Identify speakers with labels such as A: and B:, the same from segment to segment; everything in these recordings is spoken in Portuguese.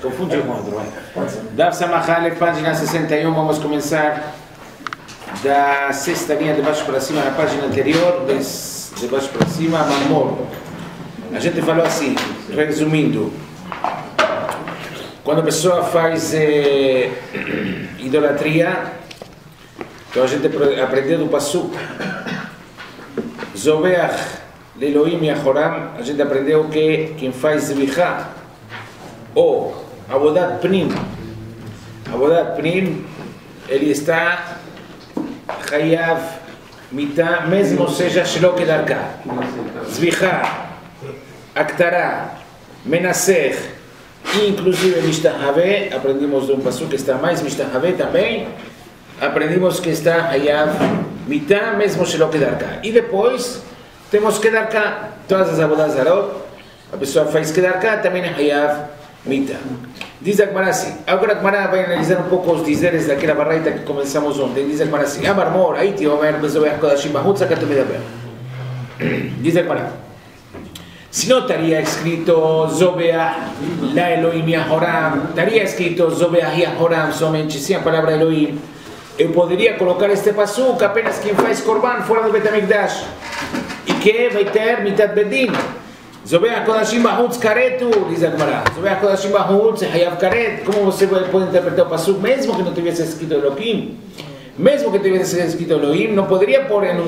A: confundiu com outro. Daf Samachalef, página 61, vamos começar da sexta linha de baixo para cima, na página anterior, de baixo para cima, Mamor. A gente falou assim, resumindo, quando a pessoa faz idolatria, então a gente aprendeu do Pasuk, Zobeach Leloim Yahoram, a gente aprendeu que quem faz Zvicha, ou Avodat Pnim, ele está Chayav Mitah, mesmo seja Shelo Kedarka. Zvicha, Aktara, Menasech, inclusive Mishtahave, aprendimos de um Pasuk que está mais Mishtahave também, aprendimos que está Hayav Mitah, mesmo Shelo Kedarka. E depois temos Kedarka, todas as Avodas Zarot, a pessoa faz Kedarka, também é Hayav Mitah. Diz a Gemara assim, agora a Gemara vai analisar um pouco os dizeres daquela barraita que começamos ontem. Diz a Gemara assim, Amar Mor, Aiti Omer, Bezobeach Kodashim Bahut, Sakato Medaber. Diz a Gemara, se não estaria escrito Zobeach La Elohim Yahoram, estaria escrito Zobeach Yahoram somente, sem a palavra Elohim, eu poderia colocar este pasuk apenas quem faz Korban fora do Betamikdash, e que vai ter Mitat Bedin. Zobeach Kodashim Bahut Karetu, diz a Gemara. Zobeach Kodashim Bahut Hayav Karet. Como você pode interpretar o pasuk, mesmo que não tivesse escrito Elohim, mesmo que tivesse escrito Elohim, não poderia pôr em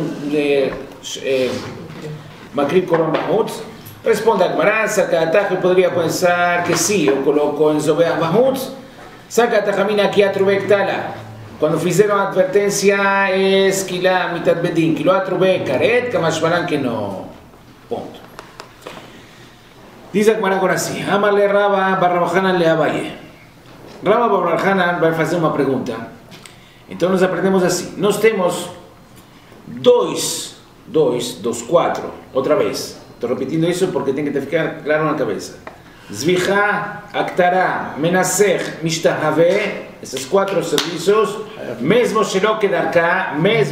A: Makrib Korban Bahut? Responde a Gemara, Sakatach, eu poderia pensar que sim, eu coloco em Zobeach Bahut. Sakatach Amina Kiatrubek Tala. Quando fizeram a advertência, é Skila Mitat Bedin, que lo atrubek Karet, Kamashmalan que não. Ponto. Diz a Gemara agora assim, Amale Raba Barrabahanan le Abaye. Raba Barrabahanan vai fazer uma pergunta. Então nós aprendemos assim, nós temos dois, quatro, outra vez. Estou repetindo isso porque tem que ficar claro na cabeça. Zvicha, Aktara, Menasech, Mishtahave, esses quatro serviços, mesmo Shelo Kedarka,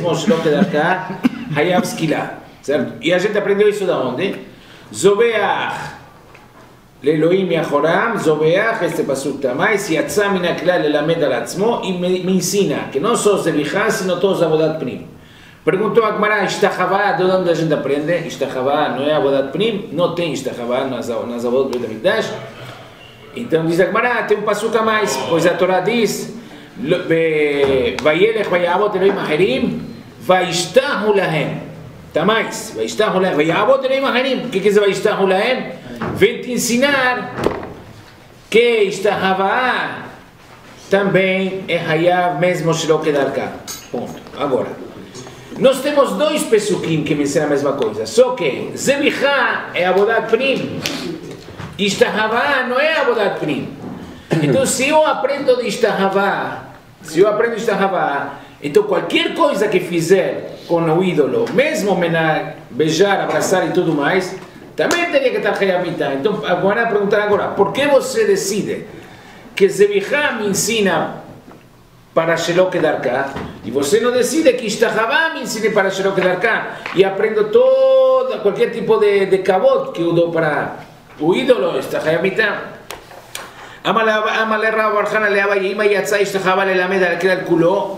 A: Hayav Skila, certo? E a gente aprendeu isso da onde? Zobeach Leloim Yahoram, Zobeach, este pasuk tamais, Yatsa min haklal lelamed al atzmo, e me ensina que não só Zvicha, sino todos Avodat Pnim. Perguntou a Gemara, Ishtahava, de onde a gente aprende? Ishtahava não é Avodat Pnim? Não tem Ishtahava nas Avodot do Betamikdash. Então diz a Gemara, tem um pasuk a mais, pois a Torá diz, Vayelech vayavot Elohim acherim, Vayishtahu lahem. Tamais, Vayishtahu lahem, vayavot Elohim acherim. O que quer dizer Vayishtahu lahem? Vem te ensinar que Ishtahava também é Hayav, mesmo Shelo Kedarka. Ponto. Agora, nós temos dois pesukim que me ensinam a mesma coisa, só que Zvicha é Avodat Pnim, Ishtahava não é Avodat Pnim. Então se eu aprendo de Ishtahava, então qualquer coisa que fizer com o ídolo, mesmo beijar, abraçar e tudo mais, também teria que estar Hayav Mitah. Então agora perguntar agora, por que você decide que Zvicha me ensina para Shelo Kedarka, e você não decide que Ishtahava me ensine para Shelo Kedarka, e aprendo qualquer tipo de kavod que eu dou para o ídolo, Hayav Mitah. Amale Rab Barhana le Abaye, Ima Yatsa Ishtahava lelamed al Klal Kulo,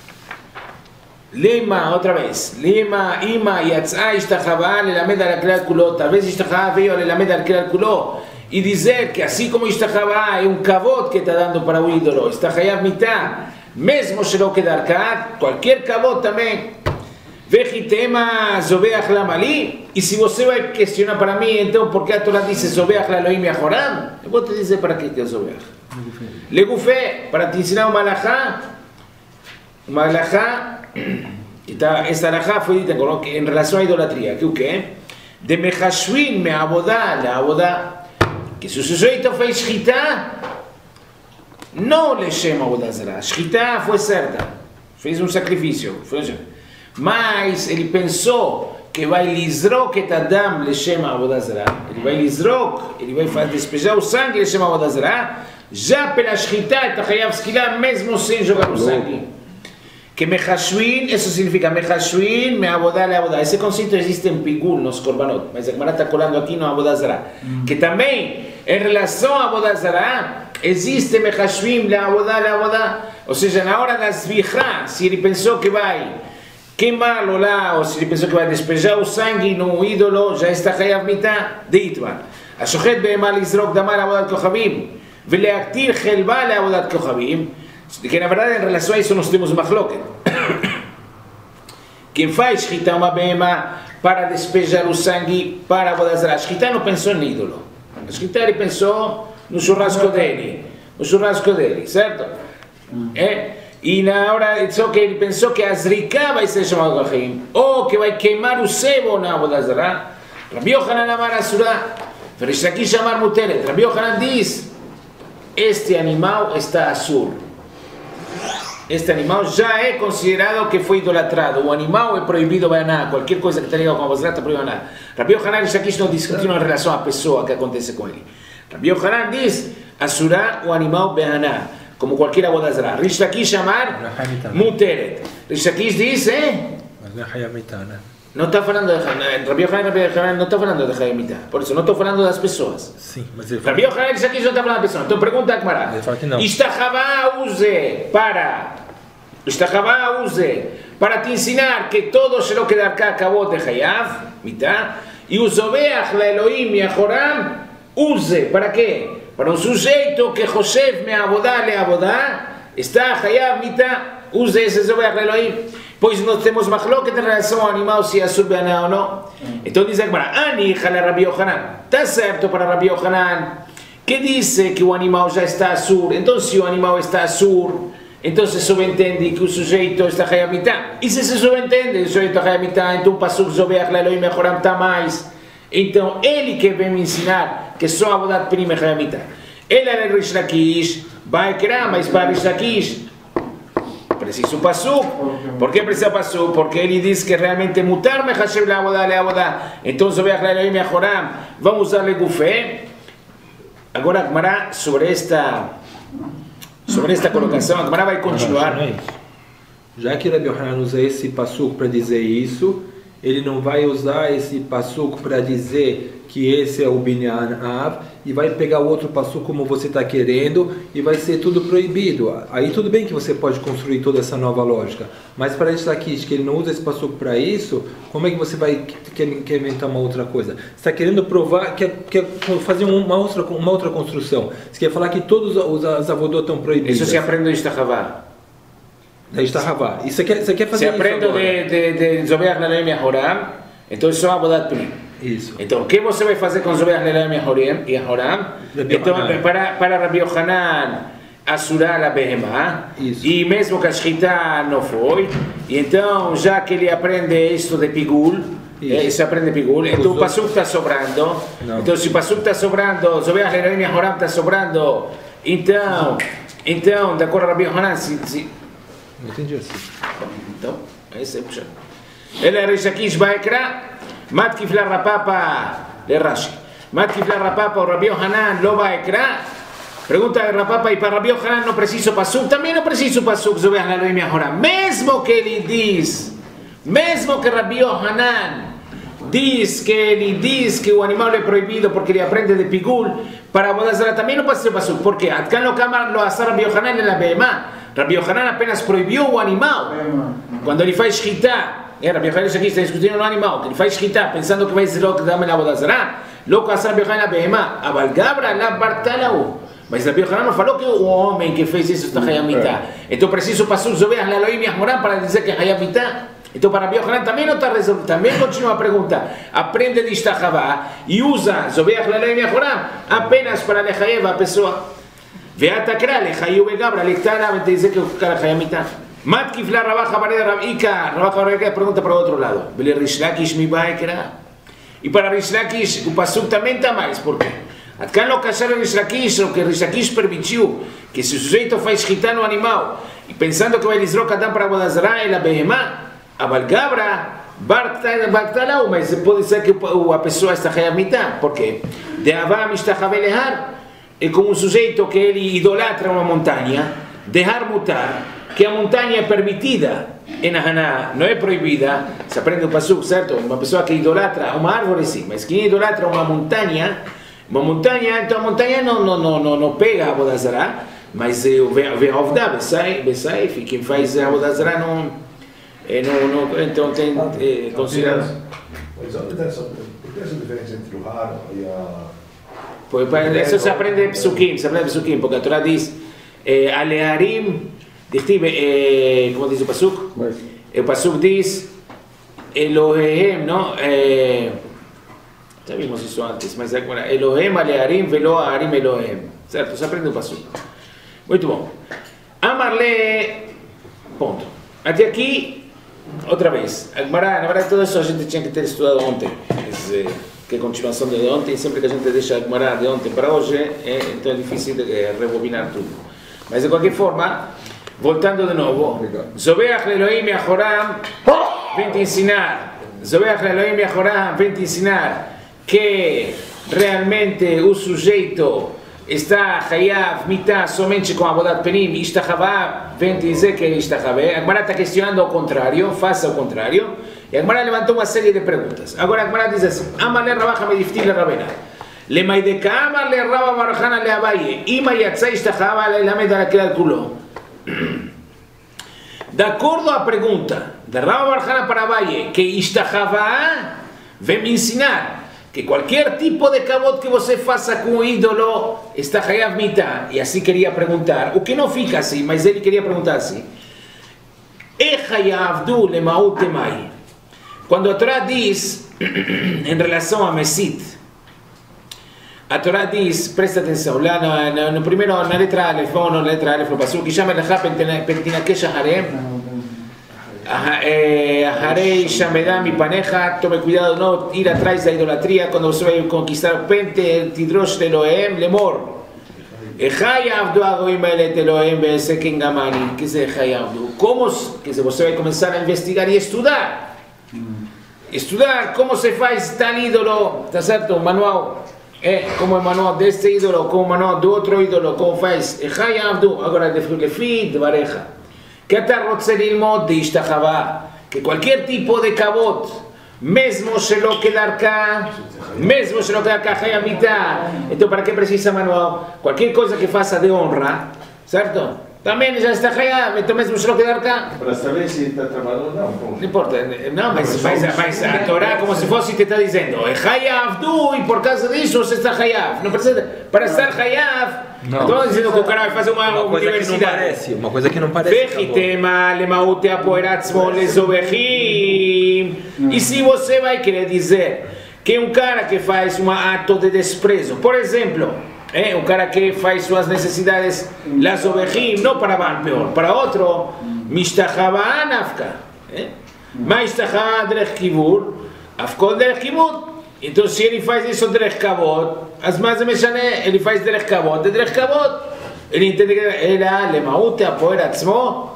A: Lema, outra vez, Lema, Ima Yatsa Ishtahava lelamed al Klal Kulo, talvez Ishtahava veio a lelamed al Klal Kulo, e dizer que assim como Ishtahava é um kavod que está dando para o ídolo, está Hayav Mitah, mesmo Shelo Kedarka, qualquer kavod também. Vejitema Zobeach Lamali. E se você vai questionar para mim, então por que a Torá diz Zobeach Elohim Yahoram? Eu vou te dizer para que é Zobeach. Legufé, para te ensinar uma alahá. Uma alahá, esta alahá foi dita em relação à idolatria. Que o quê? De Mechashvin me abodá, la abodá. Que se o sujeito fez shchita, não lhe chama abodá zará. Shchita foi certa, fez um sacrifício, mas ele pensou que vai lizrok et adam leshem avodah zarah, ele vai lizrok, ele vai despejar o sangue leshem avodah zarah, já pela shchita et hayav skila, mesmo sem jogar o sangue. Que mechashvin, isso significa mechashvin, me avodah le avodah. Esse conceito existe em Pigul, nos Korbanot, mas a Gemara está colando aqui no avodah zarah. Que também em relação a Abodazará, existe Mechashvim la Abodá, ou seja, na hora da Zvichá, se ele pensou que vai queimá-lo lá, ou se ele pensou que vai despejar o sangue no ídolo, já está Hayav Mitá, de Itman. השוחט בהמה לזרוק דמה לעבודת כוכבים ולהקטיר חלבה לעבודת כוכבים, que na verdade em relação a isso nós temos מחלוקת. Quem faz shchita uma behema para despejar o sangue para a Abodazará, a shchita não pensou no ídolo, a shchita ele pensou no churrasco dele, certo? E na hora, só que ele pensou que a zrika vai ser chamado Rahim, ou que vai queimar o sebo na Abodazará. Rabbi Yochanan amar asura, Rish Lakish amar muteret. Rabbi Yochanan diz, este animal está asur. Este animal já é considerado que foi idolatrado. O animal é proibido banar. Qualquer coisa que tenha com a Abodazará está proibido banar. Rabbi Yochanan e Rish Lakish não discutiram em relação à pessoa que acontece com ele. Rabbi Yochanan diz, asura o animal banar, como qualquer Abodazará. Rish Lakish amar muteret. Rish Lakish diz,
B: Mas não é Hayav Mitá, né?
A: não está falando de Rabbi Yochanan não está falando de Hayav Mitá. Por isso, não estou falando das pessoas.
B: Sim, mas ele fala...
A: Rabbi Yochanan Rish Lakish não está falando das pessoas. Então pergunta a Gemara.
B: Ele fala que não.
A: Ishtachavá use para te ensinar que todo Shelo Kedarká acabou de Hayav Mitá, e o Zobeach la Elohim e a Joram use, para quê? Para um sujeito que Josef me abodá le abodá, está Hayav Mitá, use esse Zobeach la Elohim. Pois nós temos machloket em relação ao animal, se é asur beaná ou não. Então diz a Gemara, Ani chala Rabbi Yochanan, está certo para Rabbi Yochanan, que disse que o animal já está asur. Então se o animal está asur, então se subentende que o sujeito está Hayav Mitá. E se subentende o sujeito está Hayav Mitá, então o pasuk Zobeach la Elohim Echoram está mais. Então ele que vem me ensinar que só a Avodat Pnim é Hayav Mitá. Ele é Rish Lakish, vai criar, mas para Rish Lakish precisa o pasuk. Por que precisa o pasuk? Porque ele diz que realmente mutar me hashem la abodá. Então Zobeach la Elohim Echoram, vamos usar le gufé. Agora a Gemara sobre esta colocação, a Gemara vai continuar.
B: Já que Rabbi Yochanan usa esse passuco para dizer isso, ele não vai usar esse passuco para dizer que esse é o Binyan Av, e vai pegar o outro passuco como você está querendo, e vai ser tudo proibido. Aí tudo bem que você pode construir toda essa nova lógica, mas para isso aqui, que ele não usa esse passuco para isso, como é que você vai quer inventar uma outra coisa? Você está querendo provar, quer fazer uma outra construção. Você quer falar que todos os avodot estão proibidos.
A: Isso se aprende em Ishtachavá.
B: Da Ishtachavá. E você quer fazer
A: se aprende de Zobeach la Elohim Echoram, então isso é Avodat Pnim.
B: Isso.
A: Então, o que você vai fazer com Zobeach la Elohim Echoram? Então, para Rabbi Yochanan, asurar a behemá, e mesmo que a shchita não foi, e então, já que ele aprende isso de pigul, se aprende pigul, então o pasuk está sobrando. Não. Então, se o pasuk está sobrando, Zobeach la Elohim Echoram está sobrando, então, de acordo com Rabbi Yochanan,
B: não entendi assim.
A: Então, esse é o puxado. Ele é Rish Lakish Baekra, Matkif la Rapapa, de Rashi. Matkif la Rapapa, o Rabbi Yochanan lo Baekra. Pergunta de Rapapa, e para Rabbi Yochanan não preciso pasuk, também não preciso pasuk, Zobeach la Elohim Echoram. Mesmo que ele diz, mesmo que Rabbi Yochanan diz que o animal é proibido porque ele aprende de pigul, para Abodazará também não precisa pasuk. Por quê? Atkan lo kamar lo asar Rabbi Yochanan en la behemá. Rabbi Yochanan apenas proibiu o animal. Quando ele faz shchita, Rabbi Yochanan aqui está discutindo no animal, que ele faz shchita pensando que vai ser o que dá na Abodazará, louco a Rabbi Yochanan na behemá, Abal Gabra la bartalau. Mas Rabbi Yochanan não falou que o homem que fez isso está Hayav Mitá. Então preciso pasuk Zobeach la Elohim Echoram para dizer que é Hayav Mitá. Então para Rabbi Yochanan também não está resolvido. Também continua a pergunta. Aprende de Ishtachavá e usa Zobeach la Elohim Echoram apenas para lechayev a pessoa. Veatakra lechayu begabra lectara vai dizer que o cara Hayav Mitá. Matkif la Rabaja Bareda Rabika. Rabaja Bareda pergunta para o outro lado. Bele Rish Lakish mi baekra. E para Rish Lakish o pasuk também está mais. Por quê? Atkan lo casaram Rish Lakish, o que Rish Lakish permitiu que se o sujeito faz shchita no animal e pensando que vai lisrocar dan para Abodazará e a behemá, Abal Gabra bartalau, mas pode ser que a pessoa está Hayav Mitá. Por quê? De Avá Mishtachaveh lehar. É como um sujeito que ele idolatra uma montanha, Dehar mutar, que a montanha é permitida em Haná, não é proibida. Se aprende o pasuk, certo? Uma pessoa que idolatra uma árvore, sim, mas quem idolatra uma montanha, Uma montanha, então a montanha não pega a Avodazara, mas vem a Ovda, Besaif, quem faz a Avodazara não, então tem considerado.
C: Mas por que essa diferença entre o raro e a...
A: Isso se aprende Psukim, porque a Torá diz, Alearim, como diz o Pasuk? O Pasuk diz, Eloheim, não? Já vimos isso antes, mas agora, Eloheim Alearim, Velo Arim Eloheim. Certo? Se aprende o Pasuk. Muito bom. Amarle, ponto. Até aqui, outra vez. Na verdade, tudo isso a gente tinha que ter estudado ontem. Que é a continuação de ontem. Sempre que a gente deixa a Gemara de ontem para hoje, então é difícil de rebobinar tudo. Mas de qualquer forma, voltando de novo. Zobeach Elohim Yahoram, vem te ensinar. Zobeach Elohim Yahoram, vem te ensinar que realmente o sujeito está Hayav Mitá somente com Avodat Penim, Ishtachavá, vem dizer que é Ishtachavá. A Gemara está questionando ao contrário, faça o contrário. E a Gemara levantou uma série de perguntas. Agora a Gemara diz assim: Amale Rabacha Mediftil Rabena. Lemaideka Amale Rabba Barjana Le Abaye. Ima Yatzai Ishtachavá Le Lamed Alakil Kulo. De acordo à pergunta de Rabba Barjana para Abaye, que Ishtachavá vem me ensinar que qualquer tipo de cabot que você faça com o ídolo está Hayav Mitá. E assim queria perguntar, o que não fica assim, mas ele queria perguntar assim: E Hayavdu Lemaut Temai. Quando a Torá diz, em relação a Mesit, a Torá diz, presta atenção, lá no primeiro, na letra Aleph, na letra Aleph, no Pasuk, que chama Lecha Pentinakesh Harem, Harei Shamedá mi paneja, tome cuidado no ir atrás da idolatría cuando você vai conquistar o pente, Tidrosh de Elohem, Lemor. Hayavdu Agoim Elet Elohem Beseken Gamani. Que é Hayavdu? Como que você vai começar a investigar e estudar? Estudar como se faz tal ídolo, está certo? Um manual, como o manual deste ídolo, como o manual do outro ídolo, como faz. Hayavdu, agora Lefi de Vareja. Que אתה רוצה ללמוד להשתחווה, que qualquer tipo de cabot, mesmo שלא כדרכה, חייב מיתה. Então, para que precisa manual? Qualquer coisa que faça de honra, certo? Também já está Hayav, então mesmo שלא כדרכה.
C: Para saber se está trabalhando ou não.
A: Não importa, não, mas a Torá como se fosse te está dizendo, Hayavdu, e por causa disso você está Hayav. Não precisa, para estar Hayav. Não estou dizendo que o cara vai fazer uma universidade.
B: Uma coisa que não parece.
A: E se você vai querer dizer que um cara que faz um ato de desprezo, por exemplo, um cara que faz suas necessidades, las ovejim, não para Balpeor, para outro, mishtachava nafka, mishtachava derech kivur, afkol derech kivur. Então, se ele faz isso derech kavod, as mais ele faz derech kavod, ele entende que era lemaute apoer atzmo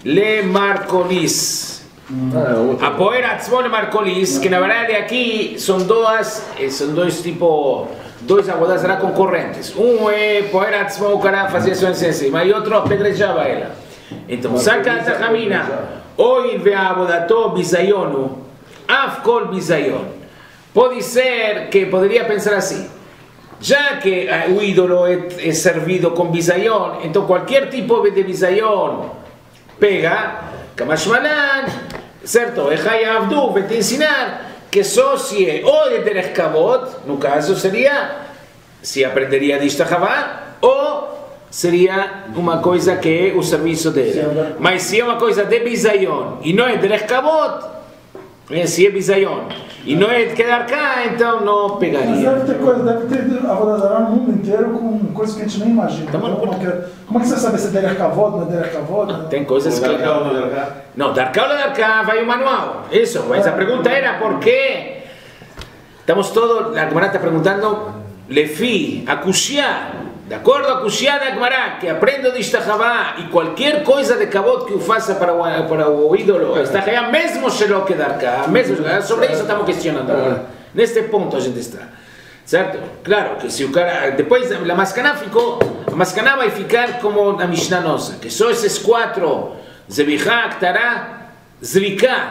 A: lemarcolis. Apoer atzmo lemarcolis, que na verdade aqui são dois tipos, dois avodazara concorrentes. Um é apoer atzmo, o cara fazia sua essência, mas o outro apedrejava ela. Então, saca a tachamina, oi ve avodato bizayonu, afkol bizayon. Pode ser que poderia pensar assim, já que o ídolo é servido com bisayon, então qualquer tipo de bisayon pega, kamashmalan, certo? Hayavdu, vai te ensinar que só se é ou de derech kavod, no caso seria, se aprenderia de Ishtachavá, ou seria uma coisa que é o serviço dele. Mas se é uma coisa de bisayon e não é derech kavod, se é bisayon e não é de quedar cá, então não pegaria.
D: Mas deve ter Avodazara no mundo inteiro com coisas que a gente nem imagina. Como é que você sabe se é derech kavod, não é derech kavod?
A: Tem coisas que não. Darká ou Darká, vai o manual. Isso, mas a pergunta era por quê? Estamos todos, a Gemara está perguntando, Lefi, a Kushia, de acordo a Kushia da Gemara, que aprendo de Ishtachavá e qualquer coisa de kavod que o faça para o ídolo, está Hayav mesmo Shelo que Darká, mesmo, sobre isso estamos questionando agora. Neste ponto a gente está. Certo? Claro que se o cara, depois a Mascaná vai ficar como na Mishnah nossa, que só esses quatro, Zebihá, Ktará, Zriká,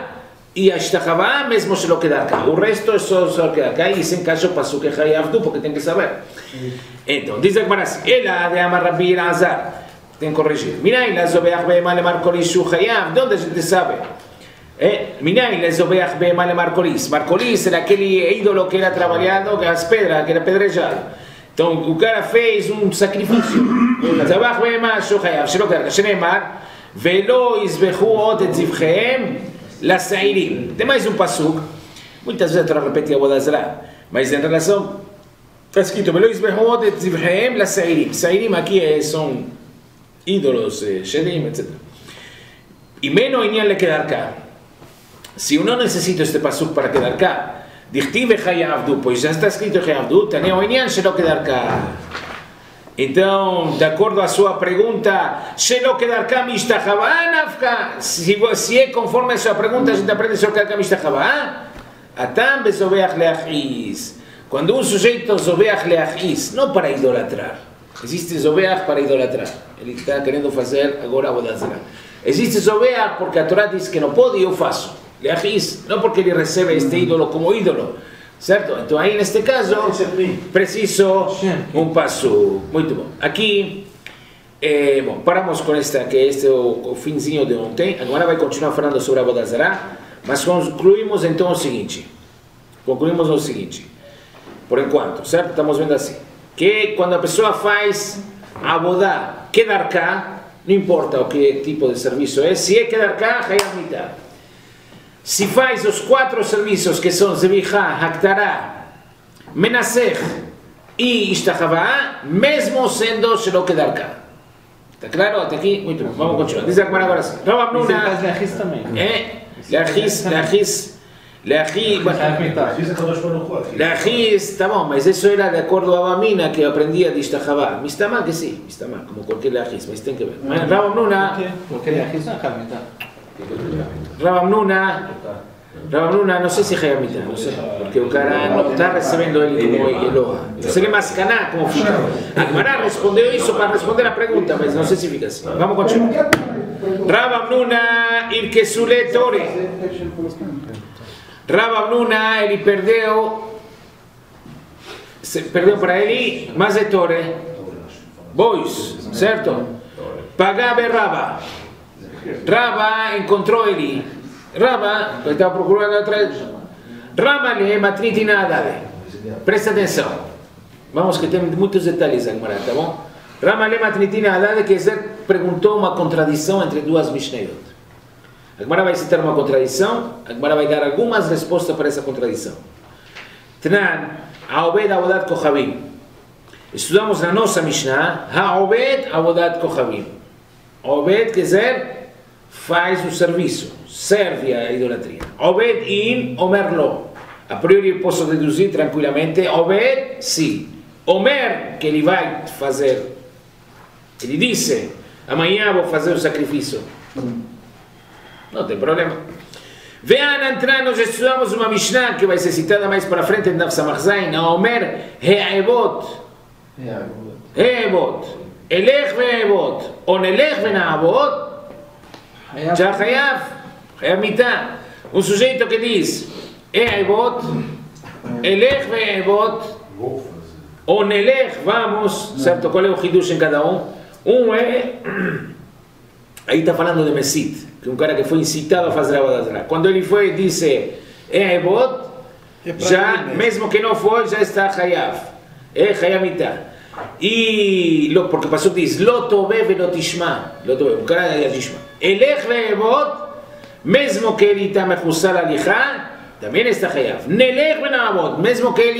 A: e a Ishtachavá, mesmo se lo quedar cá. O resto é só quedar cá, e sem caso passou que Hayavdu, porque tem que saber. Então, diz a Gemara assim, ela de Amar Rabbi Elazar, tem que corrigir. Minai la zobeach be'ema le marcolis shu Hayav, de onde a gente sabe? Minai la zobeach be'ema le marcolis. Marcolis era aquele ídolo que era trabalhado, que as pedras, que era pedrejado. Então, o cara fez sacrifício. Zobeach be'ema shu Hayav, שלא כדרכם, שנאמר, ולא יזבחו עוד את זבחיהם לשעירים. Tem mais pasuk, muitas vezes eu repeti a Vodazra, mas em relação, está escrito, ולא יזבחו עוד את זבחיהם לשעירים. Sa'irim aqui são ídolos, shedim, etc. Y menos inían le quedar acá. Si uno necesita este pasuk para quedar acá, dichtive Hayavdu, pues ya está escrito Hayavdu, tenía inían se lo quedar acá. Então, de acordo a sua pergunta, se lo quedar acá mishtachavá, nafka, si é conforme a sua pergunta, a gente aprende se lo quedar acá mishtachavá, atam bezobeach leachis. Quando um sujeito zobeach leachis, não para idolatrar. Existe zobeach para idolatrar. Ele está querendo fazer agora a Vodazra. Existe zobeach porque a Torá diz que não pode e eu faço. Leachis, não porque ele recebe este ídolo como ídolo. Certo? Então aí neste caso preciso passo. Muito bom. Aqui, bom, paramos com esta, que este é o finzinho de ontem. Agora vai continuar falando sobre a Vodazra, mas concluímos então o seguinte. Por enquanto, certo? Estamos vendo assim. Que quando a pessoa faz Avodá, quedar cá, não importa o que tipo de serviço é, se é quedar cá, Hayab mitá. Se faz os 4 serviços que são Zebichá, Haktará, Menasech e Ishtachavá, mesmo sendo se não quedar cá. Está claro? Até aqui? Muito bom. Vamos continuar. Diz agora sim. Rav Amnuna.
E: Você faz Leachis também.
A: Leachis, tá bom, mas isso era de acordo a Abamina que aprendia de Ishtachavá. Mistamá que sim, Mistamá, como qualquer Leachis, mas tem que ver. Rav Amnuna.
E: Porque Leachis não é Hayab.
A: Rav Amnuna, não sei se é Hayab mitá, não sei, porque o cara não está recebendo ele como Eloha. Seria Mascaná, como fica. A Gemara respondeu isso para responder a pergunta, mas não sei se fica assim. Vamos continuar. Rav Amnuna, Irkesule Tore. Rav Amnuna, ele perdeu para ele mais de Tore, bois, certo? Pagava Rava. Rava encontrou ele. Rava, que estava procurando atrás. Rava le matniti nada. Presta atenção. Vamos que tem muitos detalhes agora, tá bom? Rava le matniti nada, que perguntou uma contradição entre duas Mishnayot. A Gemara vai citar uma contradição, a Gemara vai dar algumas respostas para essa contradição. Tnan, Haobed Avodat Kohavim. Estudamos na nossa Mishnah, Haobed Avodat Kohavim. Haobed quer dizer, faz o serviço, serve a idolatria. Obed in Omer lo. A priori posso deduzir tranquilamente, Obed, sim. Omer, que ele vai fazer. Ele disse, amanhã vou fazer o sacrifício. Não tem problema. Vean entrar, nós estudamos uma Mishnah que vai ser citada mais para frente em Daf Samach Zayin, a Omer, He'evot. He'evot. Elech ve'evot. O nelech ve'na'avot. Já Hayab mitá. Um sujeito que diz E'evot, Elech ve'evot, ou Nelech, vamos, certo? Qual é o hidush em cada um? Um é, aí está falando de Mesit, que é um cara que foi incitado a fazer a Vodazra. Quando ele foi, disse E'evot, já, mesmo que não foi, já está Hayab. Hayab mitá. E, porque o pasuk diz, Lo tove ve lo tishma. Lo tove, um cara de tishma. Elech ve'evot, mesmo que ele está mechusar alihá, também está Hayab. Nelech ve'na'avot, mesmo que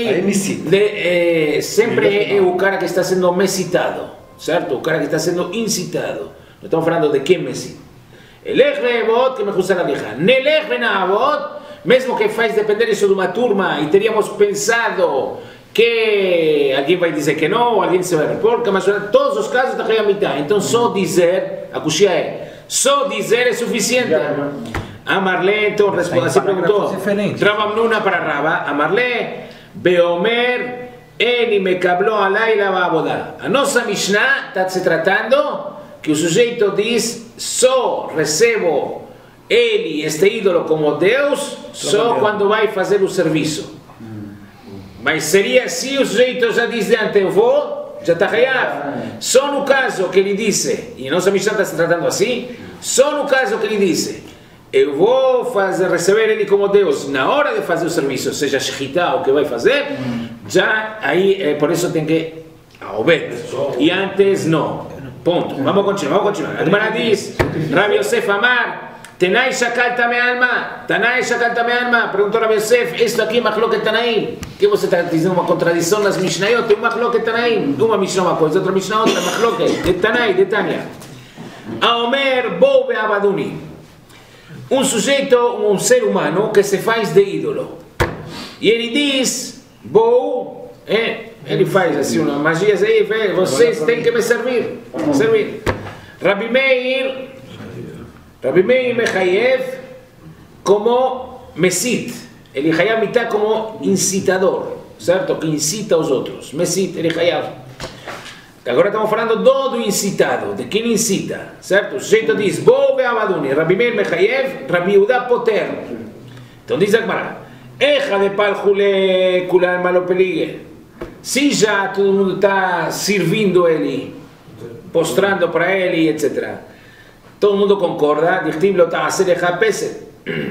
A: ele sempre é o cara que está sendo mesitado, certo? O cara que está sendo incitado. Não estamos falando de quem mesit. Elech ve'evot, que mechusar alihá. Nelech ve'na'avot, mesmo que faz depender isso de uma turma, e teríamos pensado que alguém vai dizer que não, alguém se vai repor, mas todos os casos da Hayab mitá. Então só dizer, a cuxia é, só dizer é suficiente. Amarle, então responde, assim perguntou, Rav Amnuna para Rava, Amarle, Beomer, ele me cablou a laila va'avodá. A nossa Mishnah está se tratando que o sujeito diz, só recebo ele, este ídolo como Deus, só quando vai fazer o serviço. Mas seria assim, o sujeito já diz de antes, eu vou, já está Hayav. Só no caso que ele disse, e a nossa Mishnah está se tratando assim, só no caso que ele disse, eu vou receber ele como Deus na hora de fazer o serviço, seja Shechitá o que vai fazer, já aí, por isso tem que Obed. E antes não. Ponto. Vamos continuar. A Gemara diz, Rabi Yosef Amar, Tenai shakalta me alma, Tanai shakalta me alma, perguntou Rabi Yosef, isto aqui é Machloket Tanaim. Que você está dizendo uma contradição nas Mishnayot, tem Machloket Tanaim. Uma Mishnah uma coisa, outra Mishnah outra, Machloket, de Tanai, de Tanya. Aomer Bou Be'abaduni. Um sujeito, um ser humano que se faz de ídolo. E ele diz, Bou, ele faz assim uma magia, aí, vocês têm que me servir. Rabi Meir Mechayev como Mesit. Ele Hayav mitá como incitador, certo? Que incita os outros. Mesit, ele Hayav. Agora estamos falando do incitado, de quem incita, certo? O sujeito diz, Bo Be'abaduni, Rabi Meir Mechayev, Rabi Yehuda Poter. Então diz a Gemara, Echa de Palchule Kulan Malopelige. Se já todo mundo está servindo ele, postrando para ele, etc. Todo mundo concorda, Dichtiv lo ta'aseh lecha pesed.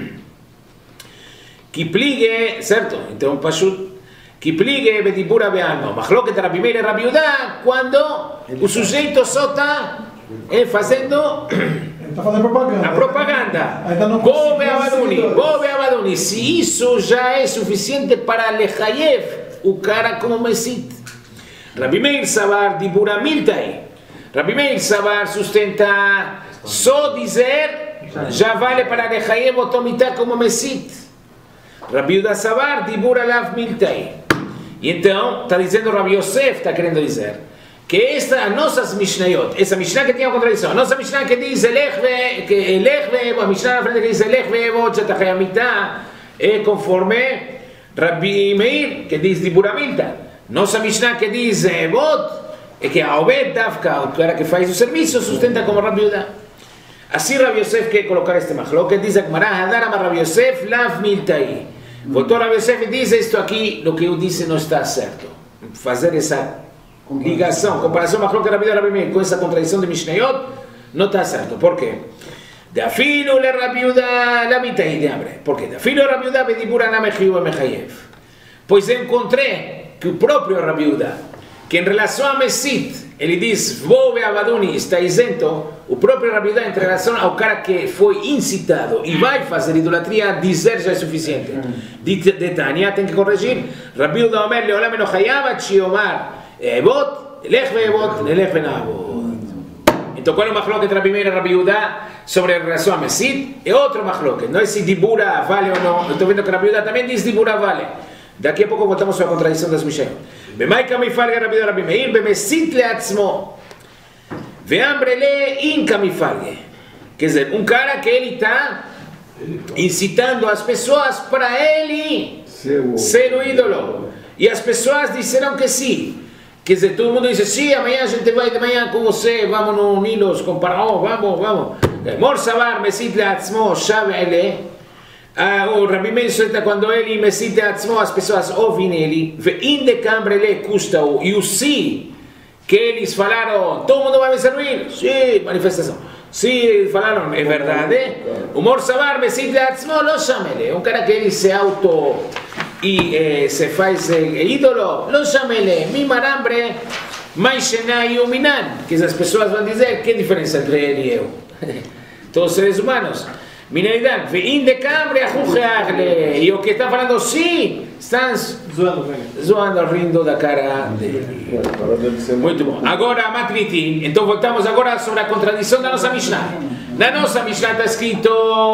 A: Que pligue, certo? Então, Pashut, que pligue bedibura be'alma. Machloket Rabi Meir e Rabi Yehuda, quando o sujeito só está fazendo
D: propaganda.
A: A propaganda.
D: Bo
A: Be'abaduni. Se isso já é suficiente para lechayev o cara como Mesit. Rabi Meir Savar dibura miltai. Rabi Meir Savar sustenta só dizer já vale para lechayev o tomitá como Mesit. Rabi Yehuda Savar dibura lav miltai. E então, está dizendo Rabi Yosef, está querendo dizer que esta, as nossas Mishnayot, essa Mishnah que tinha uma contradição, a nossa Mishnah que diz Elech ve'evo, a Mishnah na frente que diz Elech ve'evo, Chetachayamita, é conforme Rabi Meir, que diz Dibura Milta. Nossa Mishnah que diz Evot, é que a Obed Davka, o cara que faz o serviço, sustenta como Rabi Yehuda. Assim Rabi Yosef quer colocar este machlok, que diz a Gemara, Hadarama Rabi Yosef, Lav Miltai. Voltou Rabi Yosef e diz, isto aqui, o que eu disse não está certo. Fazer essa ligação, comparação machlok Rabi Yehuda e Rabi Meir com essa contradição de Mishnayot, não está certo. Por quê? De afilo le Rabi Yehuda la mitai de abre. Por quê? De afilo Rabi Yehuda bedibura na mechiu e mechayev. Pois encontrei que o próprio Rabi Yehuda, que em relação a Mesit, ele diz, Bo Be'abaduni, está isento, o próprio Rabi Yehuda em relação ao cara que foi incitado e vai fazer idolatria, dizer já é suficiente. De Tânia tem que corrigir. Rabi Yehuda Omer leolam eno chayav shiomar Evot, Elech ve'evot, Elech ve'navot. Então, qual é o machloket de Rabi Meir e Rabi Yehuda sobre a relação a Mesit? É outro machloket. Não é se Dibura vale ou não. Eu estou vendo que Rabi Yehuda também diz Dibura vale. Daqui a pouco voltamos à contradição das Mishnayot. B'mai kamifalge Rabi Yehuda Rabi Meir, b'mesit le'atzmo. Ve'ambrele in kamifalge. Quer dizer, um cara que ele está incitando as pessoas para ele ser o ídolo. E as pessoas disseram que sim. Quer dizer, todo mundo diz, sim, amanhã a gente vai de manhã com você, vamos no Nilos, com Paraó, vamos. Mor Savar, Mesit le'atzmo, Shav ele. O Rabi Meir solta quando ele Mesit le'atzmo, as pessoas ouvem ele, ve'in de cambre le custa-o, e o sim, que eles falaram, todo mundo vai me servir, sim, manifestação. Sim, falaram, é verdade. O Mor Savar, Mesit le'atzmo, lo chama ele. Um cara que ele se auto... e se faz ídolo, lo chama ele, mi marambre, mais Shená e Uminan, que as pessoas vão dizer, que diferença entre ele e eu? Todos os seres humanos. Mineidan, ve'in de cambre, ajujeagle, e o que está falando, sim, estão zoando, rindo da cara dele. Muito bom. Agora, Matnitin, então voltamos agora sobre a contradição da nossa Mishnah. Na nossa Mishnah está escrito,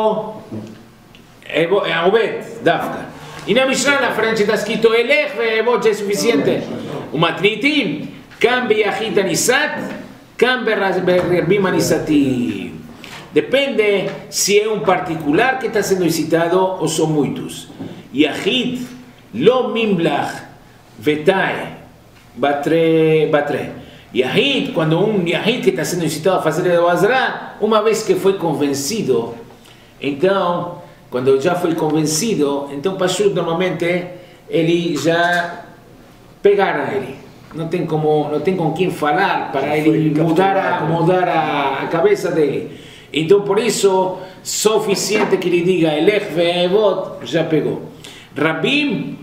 A: Obed, Davka. E na Mishnah na frente está escrito Elech ve'evot, já é suficiente. O Matnitin, Kam be'yachid anisat, Kam be'rerbim anisatim. Depende se é um particular que está sendo incitado ou são muitos. Yachid, lo mimlach, vetai, batre. Yahid, quando um Yahid que está sendo incitado a fazer o Azra, uma vez que foi convencido, Então, quando já foi convencido, então Pashut normalmente ele já pegaram ele. Não tem com quem falar para ele mudar a cabeça dele. Então, por isso, suficiente que ele diga Elech ve'evot, já pegou. Rabim,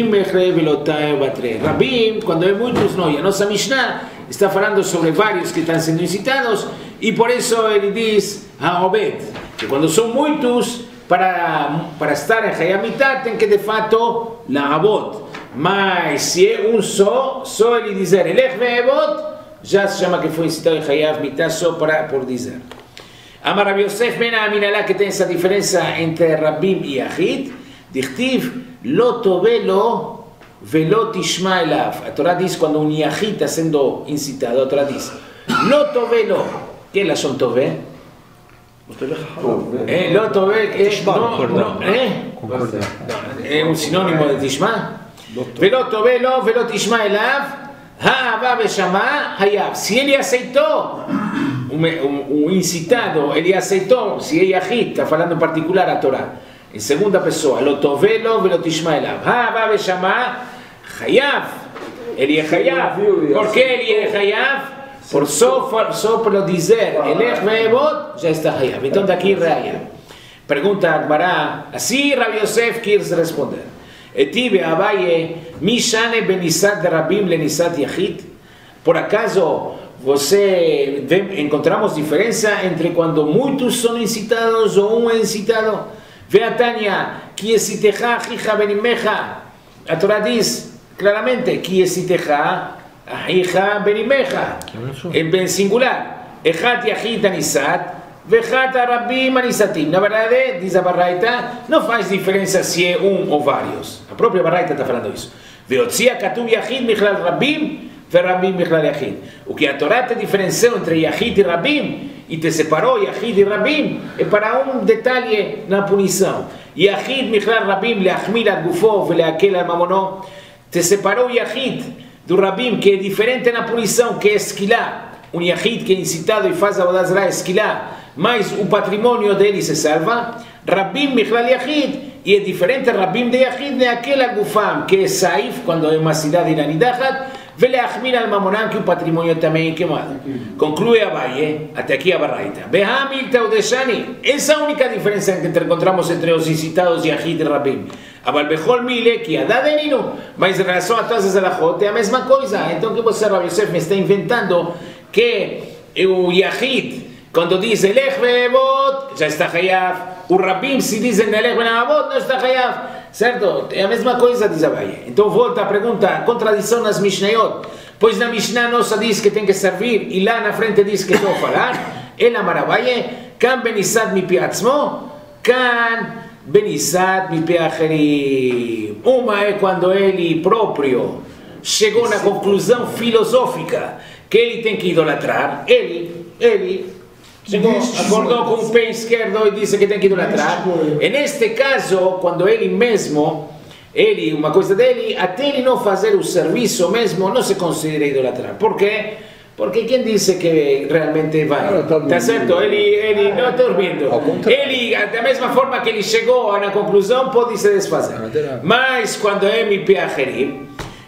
A: Rabim, quando é muitos, não. E a nossa Mishnah está falando sobre vários que estão sendo incitados, e por isso ele diz Ha'obed, que quando são muitos, para estar em Hayamita, tem que de fato la'abod. Mas se é um só ele dizer Elech ve'evot, já se chama que foi incitado em Hayav Mitah só por dizer. Amar Rabi Yosef ben Aminalá, que tem essa diferença entre Rabim e Yahid, dichtiv lo tovelo velo tishma elav. A Torá diz quando um Yahid está sendo incitado, a Torá diz lo tovelo, que é lashon tove? Lo tove é um sinônimo de tishma? Velo tovelo velo tishma elav ha'ava veshama hayav. Se ele aceitou, o incitado, ele aceitou, se é Yahid, está falando em particular a Torá, em segunda pessoa, lo tovelo velo tishma elav ha'ava veshama hayav, ele é hayav. Por que ele é hayav? Só por dizer Elech ve'evot, já está hayav. Então daqui raya. Pergunta a Agmará, assim Rabi Yosef quis responder. Etive Abaye, Mishane benisat de Rabim lenisat Yahid. Por acaso encontramos diferença entre quando muitos são incitados ou um é incitado? Veatania, ki esitecha hija benimecha. A Torá diz claramente, ki esitecha hija benimecha. En singular, echat Yahid anisat. Vejata Rabim Anisatim. Na verdade, diz a Baraita, não faz diferença se é um ou vários. A própria Baraita está falando isso. Veotzia Katuv Yahid Michlal Rabim, Verabim Michlal Yahid. O que a Torá te diferenciou entre Yahid e Rabim, e te separou Yahid e Rabim, é para um detalhe na punição. Yahid Michlal Rabim leachmir al gufo veleakel al mamono. Te separou Yahid do Rabim, que é diferente na punição, que é esquilá. Um Yahid que é incitado e faz a Avodah Zarah esquilá, mas o patrimônio dele se salva. Rabim Michlal Yahid, e é diferente Rabim de Yahid de aquele Gufam, que é Saif, quando é uma cidade iranidahat, Veleachmir al Mamonam, que o patrimônio também é queimado. Conclui Abaye, até aqui a Baraita. Behamil Teudeshani, essa é a única diferença que encontramos entre os incitados Yahid e Rabim. Abal Bechol Mile, que a Dadeninu, mas em relação a todas as alahot é a mesma coisa. Então que você, Rabi Yosef, me está inventando que o Yahid, quando diz Elech ve'evot, já está hayav. O Rabim, se dizem Elech ve'evot, não está hayav. Certo? É a mesma coisa, diz Abaye. Então volta a pergunta, contradição nas Mishnayot. Pois na Mishnah nossa diz que tem que servir, e lá na frente diz que estou a falar. Ela Marabaye, kan benissad mi piatzmo, kan benissad mi piacherim. Uma é quando ele próprio chegou na conclusão filosófica que ele tem que idolatrar. Ele chegou, acordou com o pé esquerdo e disse que tem que idolatrar. E neste caso, quando ele mesmo, uma coisa dele, até ele não fazer o serviço mesmo, não se considera idolatrar. Por quê? Porque quem disse que realmente vai? Está certo? Ele não está dormindo. Ele, da mesma forma que ele chegou na conclusão, pode se desfazer. Mas quando é Mipiacherim,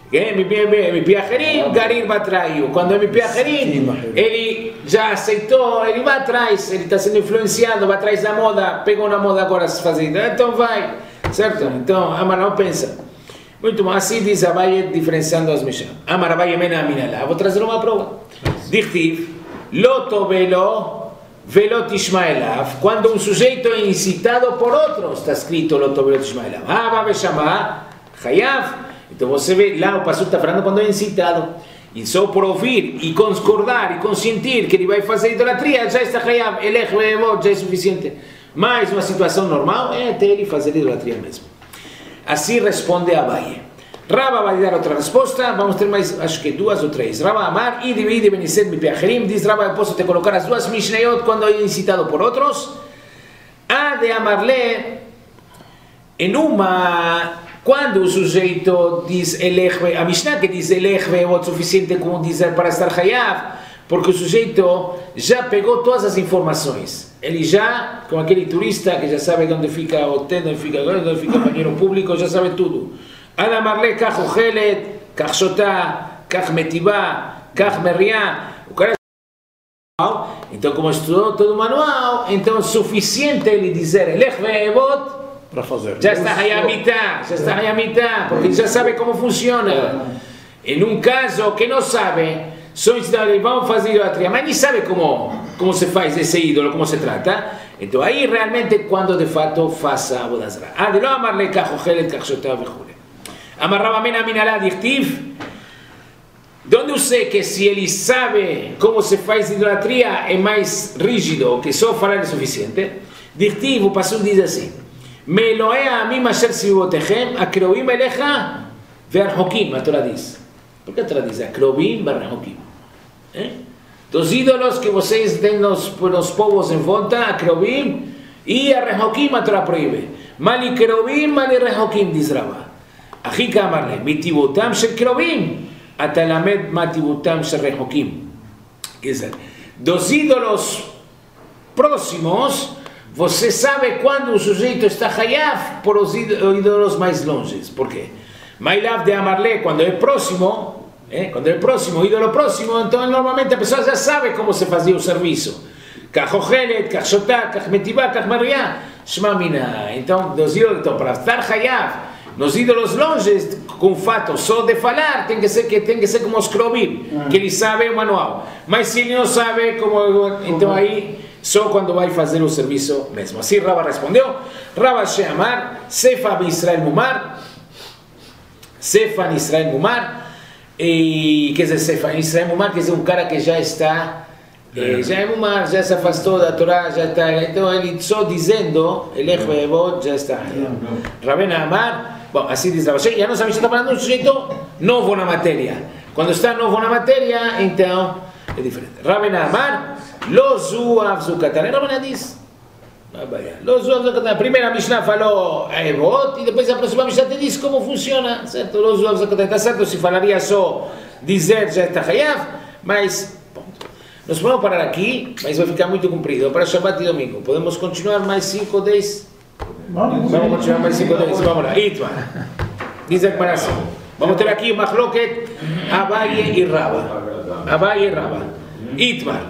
A: Mipiacherim, Garir Batraiu. Quando é Mipiacherim, ele já aceitou, ele vai atrás, ele está sendo influenciado, vai atrás da moda, pegou na moda agora se fazer. Então vai, certo? Então, Amar não pensa. Muito bom, assim diz Abaye, diferenciando as Mishnah. Amar Abaye mena aminalá. Vou trazer uma prova. Dichtiv, loto velo, velo tishma elav. Quando um sujeito é incitado por outro, está escrito loto velo tishma elav. Hava veshama, hayav. Então você vê, lá o pastor está falando quando é incitado. E só por ouvir e concordar e consentir que ele vai fazer idolatria, já está hayav, elech ve'evot, já é suficiente. Mas uma situação normal é até ele fazer idolatria mesmo. Assim responde Abaye. Rava vai dar outra resposta, vamos ter mais, acho que duas ou três. Rava Amar, e divide Benisset Mipiacherim, diz Rava, eu posso te colocar as duas Mishnayot quando é incitado por outros. A de Amarle, em uma, quando o sujeito diz Elech, a Mishnah que diz Elech ve'evot, suficiente como dizer para estar hayav, porque o sujeito já pegou todas as informações. Ele já, como aquele turista que já sabe onde fica o hotel, onde fica o banheiro público, já sabe tudo. Adamarle, kach ochelet, kach shotá, kach metivá, kach meriá. O cara então, como estudou todo o manual, então é suficiente ele dizer Elech ve'evot
C: para fazer.
A: Já está aí a mitad, porque já sabe como funciona. Em um caso que não sabe, só ensinam, vamos fazer idolatria, mas nem sabe como se faz esse ídolo, como se trata. Então aí realmente quando de fato faça a Avodah Zarah. De não amarle kach ochelet, kach shotá וכו'. Amar Rav Amena minalá dichtiv. De onde eu sei que se ele sabe como se faz idolatria é mais rígido, que só falar é suficiente? Dichtiv, o pasuk diz assim: Meloé amim asher sivotechem, akrovim elecha ve'arhokim, a Torá diz. Por que a Torá diz akrovim ve'arhokim? Dos ídolos que vocês têm nos povos em volta, akrovim e arhokim, a Torá proíbe. Mali krovim, mali rehokim, diz Rava. Achi kamarle, mitivotam shel krovim. Atalamed matibutam sherehokim. Quer dizer, dos ídolos próximos, você sabe quando o sujeito está hayav por os ídolos mais longes. Por quê? Mailav de amarle, quando é próximo, o ídolo próximo, então normalmente a pessoa já sabe como se fazia o serviço. Kachochelet, kachotá, kachmetivá, kachmariá, shmamina. Então, dos ídolos, então, para estar hayav nos ídolos longes, com fato só de falar, tem que ser como os krovim, que ele sabe o manual. Mas se ele não sabe, então aí, só quando vai fazer o serviço mesmo. Assim Rava respondeu, Rava Sheamar, Sefa Israel Mumar, Sefa Israel Mumar, e quer dizer, Sefa Israel Mumar, quer dizer, um cara que já está, já é Mumar, já se afastou da Torá, já está, então ele só dizendo, Elech ve'evot, já está. Rabena Amar, bom, assim diz Rava Sheamar, já não sabe se está falando de um sujeito novo na matéria. Quando está novo na matéria, então é diferente. Rabena Amar, Lo zuav zukatan. Rabena diz, Lo zuav zukatan. A primeira Mishnah falou Evot, e depois a próxima Mishnah te diz como funciona, certo? Lo zuav zukatan. Está certo se falaria só dizer já está hayav, mas ponto. Nós vamos parar aqui, mas vai ficar muito comprido. Para Shabbat e domingo. Podemos continuar mais 5 ou 10? Vamos continuar mais 5 ou 10. Vamos lá. Itmar. Diz a Gemara assim. Vamos ter aqui Machloket, Abaye e Rava. Abaye e Rava. Itmar.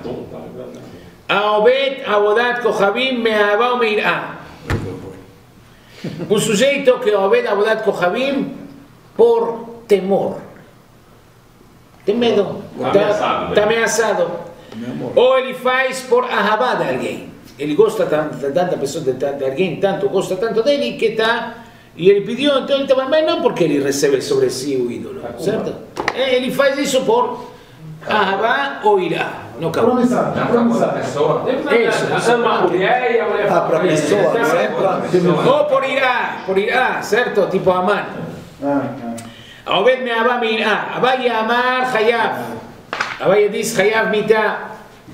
A: Aobed, Avodat, Kochavim, Me'avá ou Meirá. Um sujeito que Aobed, Avodat, Kochavim por temor. Tem medo. Está ameaçado. Ou ele faz por ahavá de alguém. Ele gosta tanto de tanta pessoa, de alguém tanto, gosta tanto dele que está. E ele pediu, então ele estava, mas não porque ele recebe sobre si o ídolo, certo? Ele faz isso por ahavá ou irá. No caso.
D: Promissão.
A: Isso, ama a mulher e a mulher
C: para a pessoa,
A: ou por irá, certo? Tipo Aman. Aobed me ahavá me irá. Abaye amar chayav. Abaye diz chayav mitá.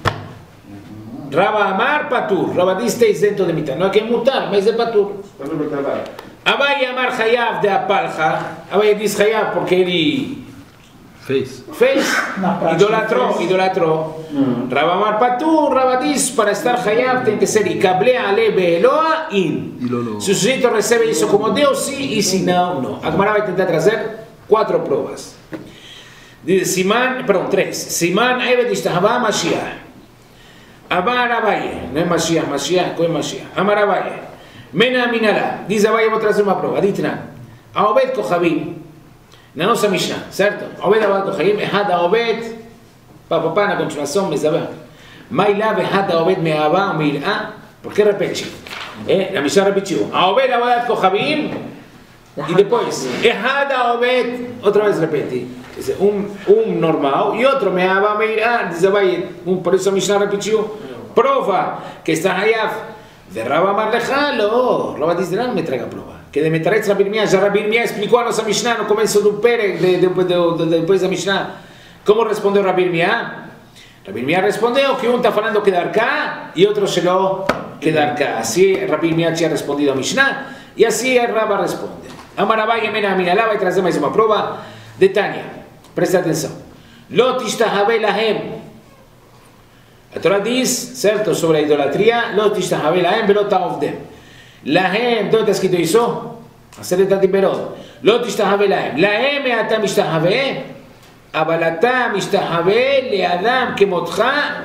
A: Rava amar patur. Rava diz está isento de mitá. Não é que é mutar, mas é patur. Abaye amar chayav de apalcha. Abaye diz chayav porque ele fez, idolatrou. Rava amar patur, Rava diz para estar chayav tem que ser ikableh ale be'eloa in. Se o sujeito recebe isso como Deus, sim, e se não, não. A Gemara vai tentar trazer 4 provas. Diz Siman, perdão, 3. Siman Eved Ishtahavá Mashiach. Amar Abaye, não é Mashiach, Mashiach, qual é Mashiach? Amar Abaye. Mena Minalá. Diz Abaye, vou trazer uma prova. Ditnan. Aobed Kochavim. Na nossa Mishnah, certo? Aobed Aobed Kochavim. Ehad Aobed. Papapá, na continuação, Mezabá. Mailav Ehad Aobed Me'avá Me'irá. Por que repete? A Mishnah repetiu. Aobed Aobed Kochavim. E depois, Ehad Aobed. Outra vez repete. Um normal e outro Me'avá Me'irá. Diz Abaye. Por isso a Mishnah repetiu. Prova que está hayav. De Rava Marlecha, não. Rava diz, não me traga prova. Que de Metaretz Rabbi Irmia, já Rabbi Irmia explicou a nossa Mishnah no começo do Perek, depois da Mishnah. Como respondeu Rabbi Irmia? Rabbi Irmia respondeu que um está falando que dar cá e outro Shelo que dar cá. Assim Rabbi Irmia tinha respondido a Mishnah e assim Rava responde. Amarabai Emena Minalá vai trazer mais uma prova de Tânia. Presta atenção. Lot ishtahavei lahem. La Torah dice, ¿cierto? Sobre la idolatría, lo tishtahabe lahem velo ta'ovdem. Lahem, ¿dónde está escrito eso? Hacer el tiberot. Lo tishtahabe lahem. Lahem ata mishtahabe, abalata mishtahabe le adam kemotcha.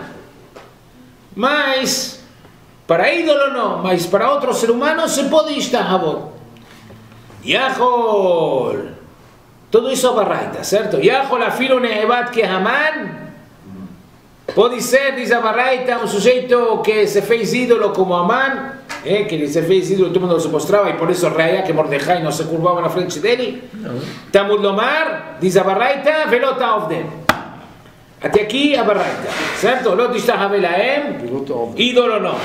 A: Mas, para ídolo no, mas para otro ser humano se puede ishtahabot. Yahol. Todo isso é barraita, certo? Yahol afilo nehebat que Haman. Pode ser, diz a barraita, um sujeito que se fez ídolo como Haman, que ele se fez ídolo, todo mundo se mostrava, e por isso Reia que Mordecai não se curvava na frente dele. Tamud lomar, diz a barraita, velot avdem. Até aqui a barraita, certo? Lot ishtahabe lahem, ídolo não.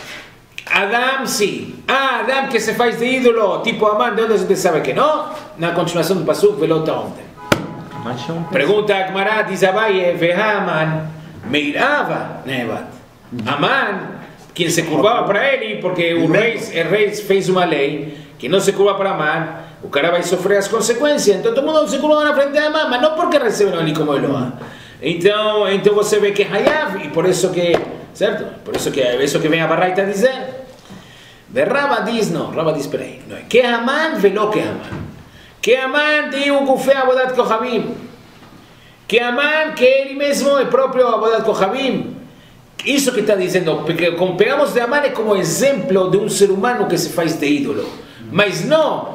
A: Adam sim. Adam que se faz de ídolo, tipo Haman, de onde você sabe que não? Na continuação do pasuk, velot avdem. Pergunta a Gemara, diz Abaye, vehaman meirava nevat. Haman, quem se curvava para ele, porque o rei fez uma lei que não se curva para Haman, o cara vai sofrer as consequências. Então todo mundo se curva na frente de Haman, mas não porque receberam ele como Eloá. Então você vê que é Hayav, e por isso que, certo? Por isso que vem a barraita dizer. De Rava diz, não, Rava diz, peraí, não é que Haman veló que Haman. Que Haman tem um gufé abodat kohabim. Que Haman, que ele mesmo é próprio abodat kohabim. Isso que está dizendo, porque como pegamos de Haman é como exemplo de um ser humano que se faz de ídolo. Mas não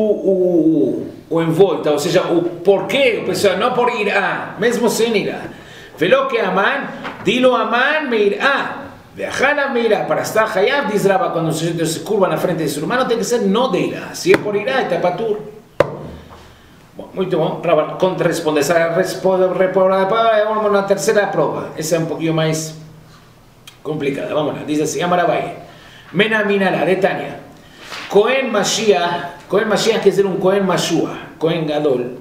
A: o envolta, ou seja, o porquê, o pessoal, não por irá, mesmo sem irá. Veló que Haman, dilo Haman me irá. Viajar me irá, para estar hayav, diz Rava, quando o sujeito se curva na frente do ser humano, tem que ser não de irá. Se é por irá, está patur. Bom, muito bom, Rava responde essa resposta, vamos na terceira prova. Essa é um pouquinho mais complicada. Vamos lá, diz assim, Amarabai, Mena Minala, de Tânia. Cohen Mashiach quer dizer um Cohen Mashua, Cohen Gadol.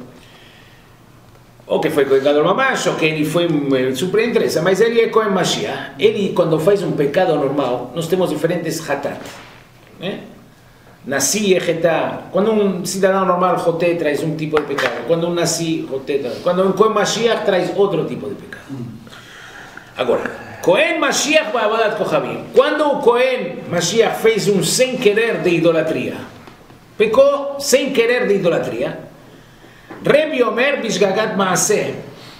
A: Ou que foi Cohen Gadol Mamash, ou que ele foi super interessa, mas ele é Cohen Mashiach. Ele, quando faz um pecado normal, nós temos diferentes hatat. Nasi e Hetá. Quando um cidadão normal, Joté, traz um tipo de pecado. Quando um Nasi, Joté, quando um Cohen Mashiach, traz outro tipo de pecado. Agora, Cohen Mashiach Ba'abadat Kohabim. Quando o Cohen Mashiach fez um sem querer de idolatria, pecou sem querer de idolatria, Rebbe Omer Bishgagat Maaseh.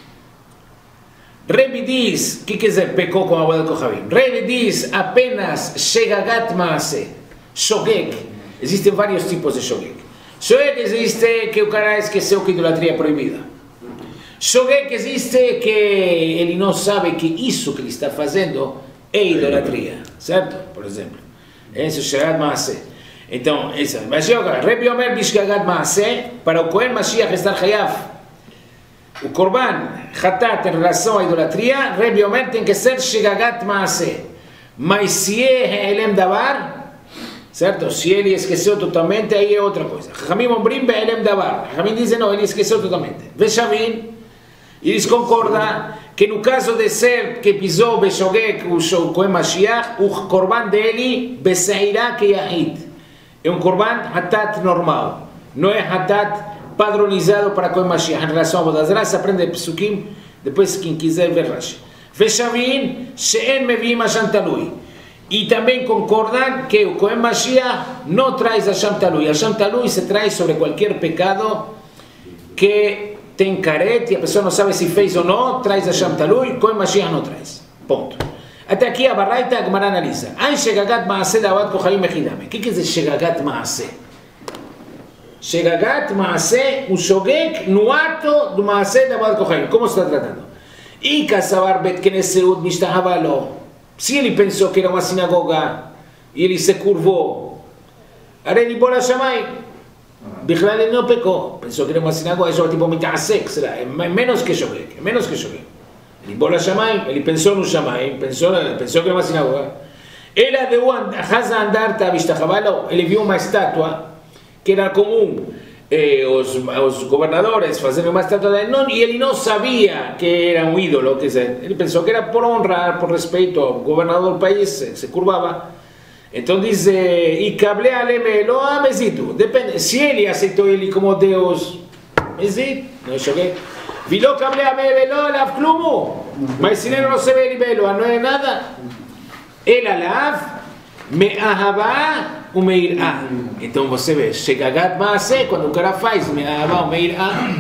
A: Rebbe diz, o que quer dizer pecou com Ba'abadat Kohabim? Rebbe diz apenas Shegagat Maaseh, Shogeg. Existem vários tipos de Shogeg. Shogeg existe que o cara esqueceu que idolatria é proibida. Shogeg existe que ele não sabe que isso que ele está fazendo é idolatria, certo? Por exemplo, esse é o Shegagat Maaseh. Então, essa. Mas agora, Rebbe Omer Bishgagat Maaseh, para o Cohen Mashiach estar Hayav, o Korban Hatat em relação à idolatria, Rebbe Omer tem que ser Shegagat Maaseh. Mas se é Elem Davar, certo? Se ele esqueceu totalmente, aí é outra coisa. Chamim Ombrim Be'elem Davar. Chamim dizem, não, ele esqueceu totalmente. Veshavim, eles concordam que no caso de ser que pisou Beshogek, o Cohen Mashiach, o Korban dele, Beseirá que Yahid. É um Korban Hatat normal. Não é Hatat padronizado para Cohen Mashiach. Em relação a Vodazara, se aprende Pesukim, depois quem quiser ver Rashi. Veshavim, She'en Mevim Hashem Talui. E também concordam que o Cohen Mashiach não traz Hashem Talui. Hashem Talui se traz sobre qualquer pecado que tem carete, e a pessoa não sabe se fez ou não, traz Hashem Talui, Cohen Mashiach não traz. Ponto. Até aqui a barraita, a Gemara analisa. Ai Shegagat Maaseh Ba'abadat Kohabim Mechidame. O que quer dizer Shegagat Maaseh? Shegagat Maaseh, o Shogeg no ato do Maaseh Ba'abadat Kohabim. Como se está tratando? E Kassavar Bet Knesserut Nishtahava. Se ele pensou que era uma sinagoga e ele se curvou, Arei Bola Shamay, Bichlal ele não pecou. Pensou que era uma sinagoga, isso é tipo Mitasek, será? É menos que Shogeg, é menos que Shogeg. Ele bola Shamayim, ele pensou no Shamayim, pensou que era uma sinagoga. Ele deu a Haza Andarta Vishtachavalo, ele viu uma estátua que era comum os governadores fazerem uma estátua de Enon, e ele não sabia que era um ídolo, quer dizer, ele pensou que era por honra, por respeito ao governador do país, se curvava. Então diz, e Kablea Aleme Eloa Mesitu, depende, se ele aceitou ele como Deus, Mesit, não joguei. Viló Kablea Aleme Eloa Lav Klumu, Mas se ele não recebe libelo, não é nada. El alav, me'ahavá, o meirá. Então você vê, shegagat ma'aseh, quando o cara faz me'ahavá, o meirá.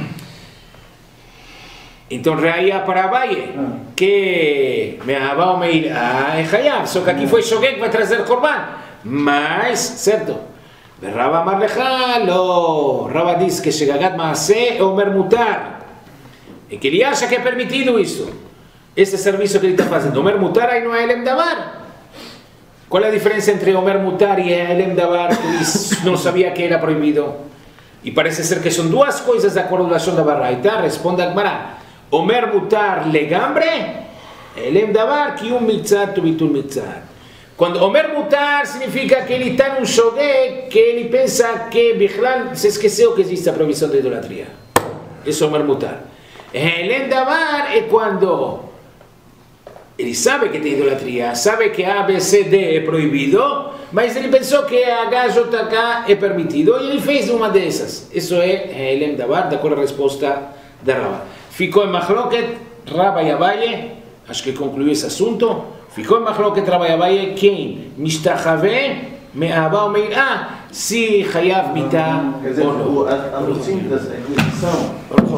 A: Então reia para Abaye, que me'ahavá, o meirá é hayav. Só que aqui foi Shogeg, vai trazer korban. Mas, certo? Rava Marlechá, Rava diz que shegagat ma'aseh é omer mutar. E que ele acha que é permitido isso. Esse serviço que ele está fazendo. Omer mutar aí não é elem davar. Qual é a diferença entre Omer mutar e elem davar? Que não sabia que era proibido. E parece ser que são duas coisas de acordo com a Shon da Baraita. Responde a Gemara. Omer mutar legambre, elem davar que mitzat tu bitul mitzat. Quando Omer mutar significa que ele está num shogeg, que ele pensa que Bichlal se esqueceu que existe a proibição de idolatria. Isso é Omer mutar. Elem davar é quando ele sabe que tem idolatria, sabe que A, B, C, D é proibido, mas ele pensou que H, J, K é permitido e ele fez uma dessas. Isso é Elem davar, de acordo com a resposta da Rava. Ficou em Machloket, Rava e Abaye, acho que concluiu esse assunto. Ficou em Machloket, Rava e Abaye, quem Mishtachave, Me'ahavá ou Meirá, se Hayav Mitá ou não.
C: A notícia da Inquisição.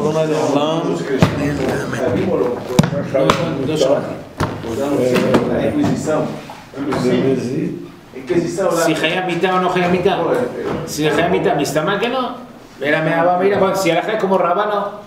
C: A Inquisição.
A: Si Hayav Mitá o no Hayav Mitá. Si Hayav Mitá, Mistamá que no. Era Me'ahavá o Meirá. Si Alajá es como Rabá, no.